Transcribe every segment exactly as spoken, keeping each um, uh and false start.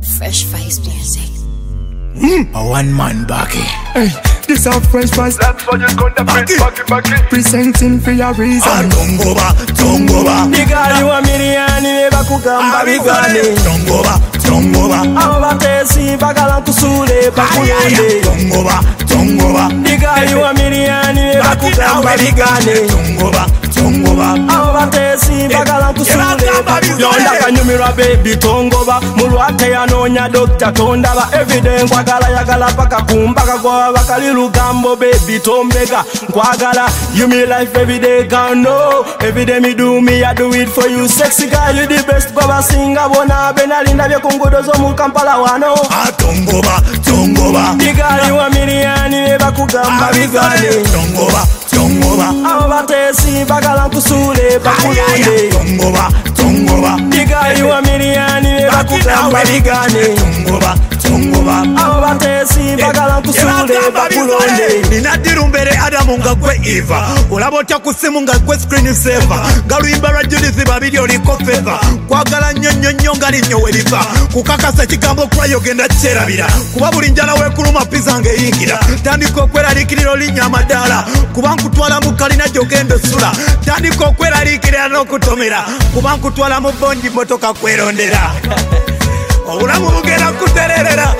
Fresh Face Music. Mm. A one man Baki. Hey, this a Fresh Face. That's why you got the Baki, Baki, Baki. Presenting for your reason. Ah, Tongoba, Tongoba. Nigga, you a million, never kugamba bigane. Tongoba, Tongoba. Abatesi bagala kusule bakulende. Tongoba, Tongoba. Nigga, you a million, never kugamba bigane. Tongoba, Tongoba. Abatesi bagala kusule bakulende. Yonda kanyumira baby Tongoba. Mulwate yanonya doctor Tondaba. Everyday nkwagala yagala paka kumbaka kwa bakali lugambo baby Tombega. Nkwagala you me life everyday girl no. Everyday me do me I do it for you. Sexy girl you the best baba singa bona benalinda bya kungudo zo mu Kampala wano. Ah, Tongoba, Tongoba. Nigga you a million never kugamba bigane. Tongoba, Tongoba. Abatesi bagala kusule bakulende. Tongoba, Tongoba. Nigga you a million never kugamba bigane. Tongoba, Tongoba. Abatesi bagala kusule bakulende. Nina dirumbere Adamu nga gwe Eva. Olaba otya ku simu nga gwe screen saver. Galuyimba lwa Judith babiri oliko favor. Kwagala nnyo nnyo nnyo nga linnyo weriva. Kukakasa ekigambo kwayo genda kyerabira. Kuba buli njala weekuluma pizza ng'eyingira. Tandika okweraliikirira olinnya amadaala. Kuba nkutwala mu kalina gy'ogenda osula. Tandika okweraliikirira n'okutomera. Kuba nkutwala mu bondi motoka kwerondera. Obulamu bugenda kutererera.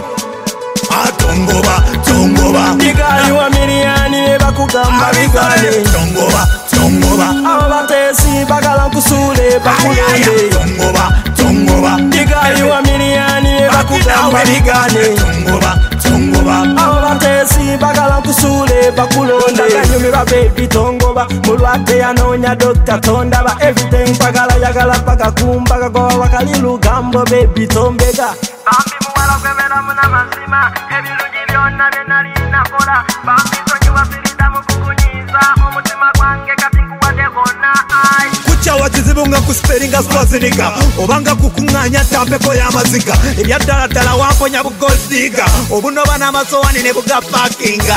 Ah, Tongoba, Tongoba. Nigga you a million never kugamba bigane. Tongoba, Tongoba. Abatesi bagala kusule bakulende. Tongoba, Tongoba. Nigga you a million never kugamba bigane. Tongoba, Tongoba. Abatesi bagala kusule bakulonde. Kanyumira baby Tongoba. Mulwate yanonya doctor Tondaba. Everything bagala yagala paka kumbaka kwa wakali lugambo baby Tombega. Bambi muwala kwemera muna mazima. Ebirungi byonna bye nali nakola. Bambi nsonyiwa firida mu kukunyiza. Omutima gwange kati nkuwadde gonna. Kuchawa kizibu nga kusperinga swazinika. Obanga kukuŋŋaanya tampeko y'amaziga. Ebyaddala ddala wamponya bugoldiga. Obunoba n'amasowani ne buga parkinga.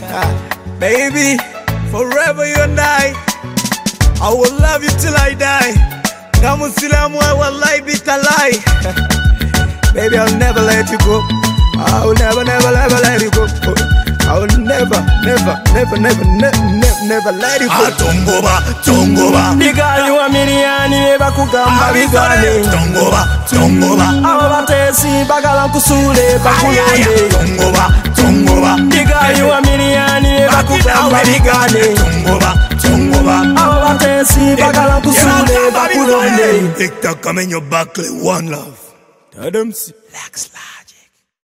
Baby, forever you and I, I will love you till I die. Nga Muslimu I will lie bit a lie. Baby, I'll never let you go. I will never, never, never let you go. I will never, never, never, never, never, never let you go. Ah, Tongoba, Tongoba. Nigga you a million never kugamba bigane. Tongoba, Tongoba. Abatesi bagala kusule bakulende. Tongoba, Tongoba. Nigga you a million never kugamba bigane. Tongoba, Tongoba. Abatesi bagala kusule bakulende. Victor Kamenyo Buckley, one love. Adams, Black Slide.